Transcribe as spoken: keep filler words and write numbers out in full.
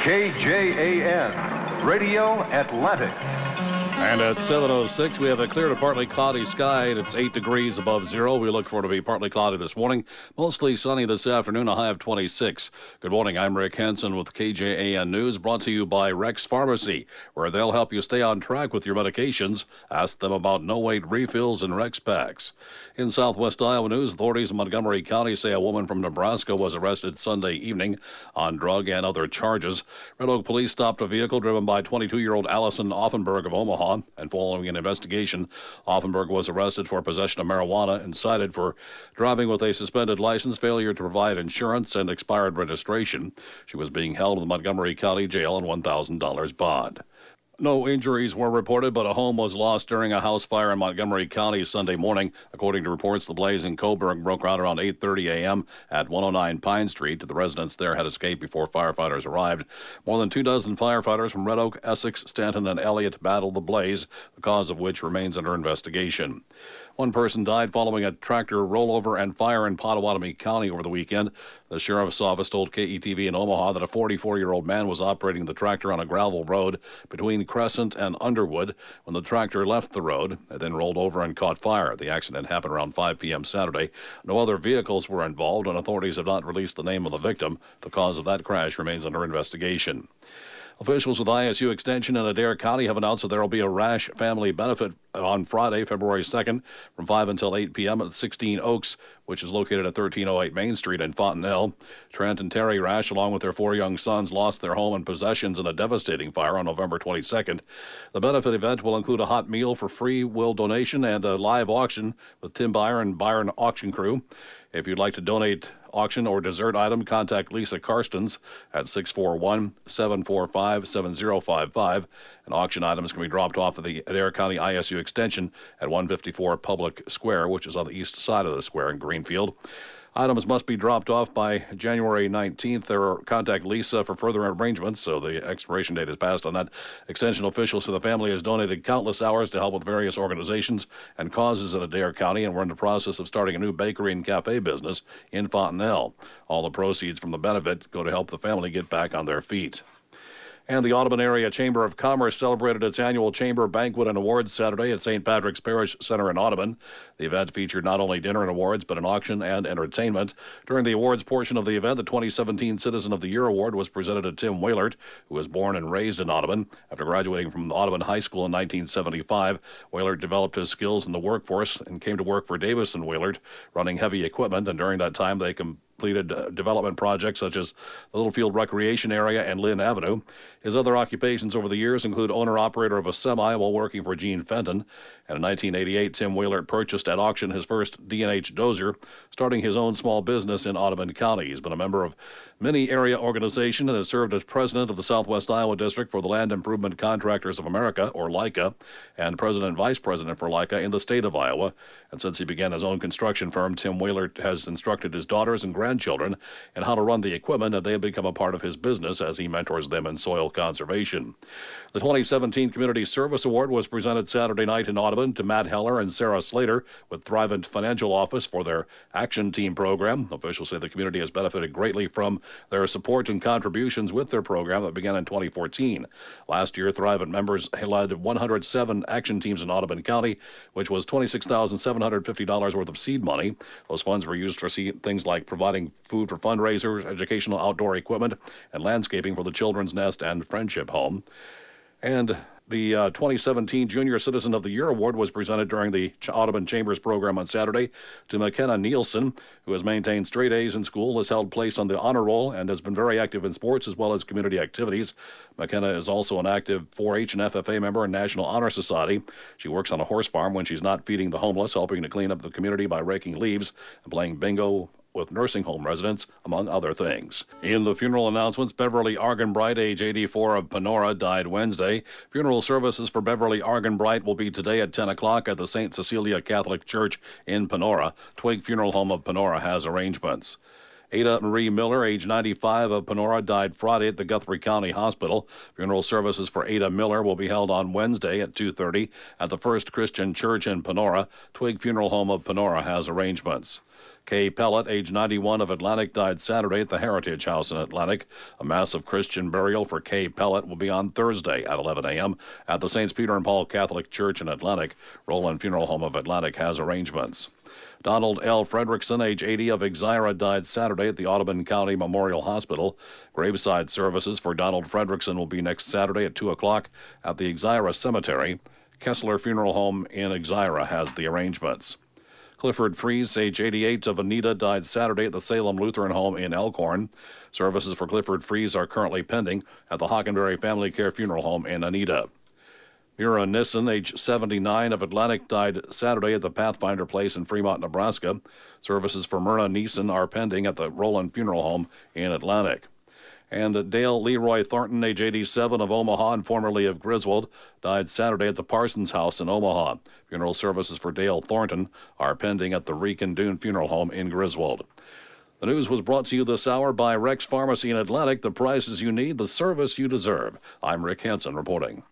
K J A N, Radio Atlantic. And at seven oh six, we have a clear to partly cloudy sky, and it's eight degrees above zero. We look for it to be partly cloudy this morning, mostly sunny this afternoon, a high of twenty-six. Good morning, I'm Rick Henson with K J A N News, brought to you by Rex Pharmacy, where they'll help you stay on track with your medications. Ask them about no-wait refills and Rex packs. In Southwest Iowa news, authorities in Montgomery County say a woman from Nebraska was arrested Sunday evening on drug and other charges. Red Oak police stopped a vehicle driven by twenty-two-year-old Allison Offenberg of Omaha, and following an investigation, Offenberg was arrested for possession of marijuana and cited for driving with a suspended license, failure to provide insurance, and expired registration. She was being held in the Montgomery County Jail on one thousand dollars bond. No injuries were reported, but a home was lost during a house fire in Montgomery County Sunday morning. According to reports, the blaze in Coburg broke out around eight thirty a.m. at one oh nine Pine Street. The residents there had escaped before firefighters arrived. More than two dozen firefighters from Red Oak, Essex, Stanton, and Elliott battled the blaze, the cause of which remains under investigation. One person died following a tractor rollover and fire in Pottawatomie County over the weekend. The sheriff's office told K E T V in Omaha that a forty-four-year-old man was operating the tractor on a gravel road between Crescent and Underwood when the tractor left the road. It then rolled over and caught fire. The accident happened around five p.m. Saturday. No other vehicles were involved, and authorities have not released the name of the victim. The cause of that crash remains under investigation. Officials with I S U Extension in Adair County have announced that there will be a rash family benefit on Friday, February second, from five until eight p.m. at sixteen Oaks, which is located at thirteen oh eight Main Street in Fontenelle. Trent and Terry Rash, along with their four young sons, lost their home and possessions in a devastating fire on November twenty-second. The benefit event will include a hot meal for free will donation and a live auction with Tim Byron and Byron Auction Crew. If you'd like to donate auction or dessert item, contact Lisa Karstens at six four one, seven four five, seven zero five five. And auction items can be dropped off at the Adair County I S U Extension at one fifty-four Public Square, which is on the east side of the square in Greenfield. Items must be dropped off by January nineteenth, or contact Lisa for further arrangements, so the expiration date is passed on that. Extension officials say the family has donated countless hours to help with various organizations and causes in Adair County, and we're in the process of starting a new bakery and cafe business in Fontenelle. All the proceeds from the benefit go to help the family get back on their feet. And the Audubon Area Chamber of Commerce celebrated its annual Chamber Banquet and Awards Saturday at Saint Patrick's Parish Center in Audubon. The event featured not only dinner and awards, but an auction and entertainment. During the awards portion of the event, the twenty seventeen Citizen of the Year Award was presented to Tim Wailert, who was born and raised in Audubon. After graduating from Audubon High School in nineteen seventy-five, Wailert developed his skills in the workforce and came to work for Davis and Wailert, running heavy equipment, and during that time they com- completed uh, development projects such as the Littlefield Recreation Area and Lynn Avenue. His other occupations over the years include owner-operator of a semi while working for Gene Fenton. And in nineteen eighty-eight, Tim Wailert purchased at auction his first D and H dozer, starting his own small business in Audubon County. He's been a member of many area organizations and has served as president of the Southwest Iowa District for the Land Improvement Contractors of America, or LICA, and president and vice president for LICA in the state of Iowa. And since he began his own construction firm, Tim Wailert has instructed his daughters and grandchildren in how to run the equipment, and they have become a part of his business as he mentors them in soil conservation. The twenty seventeen Community Service Award was presented Saturday night in Audubon to Matt Heller and Sarah Slater with Thrivent Financial Office for their Action Team program. Officials say the community has benefited greatly from their support and contributions with their program that began in twenty fourteen. Last year, Thrivent members led one hundred seven action teams in Audubon County, which was twenty-six thousand seven hundred fifty dollars worth of seed money. Those funds were used for things like providing food for fundraisers, educational outdoor equipment, and landscaping for the Children's Nest and Friendship Home. And the uh, twenty seventeen Junior Citizen of the Year Award was presented during the Ch- Audubon Chambers program on Saturday to McKenna Nielsen, who has maintained straight A's in school, has held place on the honor roll, and has been very active in sports as well as community activities. McKenna is also an active four H and F F A member in National Honor Society. She works on a horse farm when she's not feeding the homeless, helping to clean up the community by raking leaves and playing bingo with nursing home residents, among other things. In the funeral announcements, Beverly Arganbright, age eighty-four, of Panora, died Wednesday. Funeral services for Beverly Arganbright will be today at ten o'clock at the Saint Cecilia Catholic Church in Panora. Twig Funeral Home of Panora has arrangements. Ada Marie Miller, age ninety-five, of Panora, died Friday at the Guthrie County Hospital. Funeral services for Ada Miller will be held on Wednesday at two thirty at the First Christian Church in Panora. Twig Funeral Home of Panora has arrangements. Kay Pellet, age ninety-one, of Atlantic, died Saturday at the Heritage House in Atlantic. A massive Christian burial for Kay Pellet will be on Thursday at eleven a.m. at the Saints Peter and Paul Catholic Church in Atlantic. Roland Funeral Home of Atlantic has arrangements. Donald L. Fredrickson, age eighty, of Exira, died Saturday at the Audubon County Memorial Hospital. Graveside services for Donald Fredrickson will be next Saturday at two o'clock at the Exira Cemetery. Kessler Funeral Home in Exira has the arrangements. Clifford Fries, age eighty-eight, of Anita, died Saturday at the Salem Lutheran Home in Elkhorn. Services for Clifford Fries are currently pending at the Hockenberry Family Care Funeral Home in Anita. Mira Nissen, age seventy-nine, of Atlantic, died Saturday at the Pathfinder Place in Fremont, Nebraska. Services for Myrna Nissen are pending at the Roland Funeral Home in Atlantic. And Dale Leroy Thornton, age eighty-seven, of Omaha and formerly of Griswold, died Saturday at the Parsons House in Omaha. Funeral services for Dale Thornton are pending at the Reek and Dune Funeral Home in Griswold. The news was brought to you this hour by Rex Pharmacy in Atlantic. The prices you need, the service you deserve. I'm Rick Hansen reporting.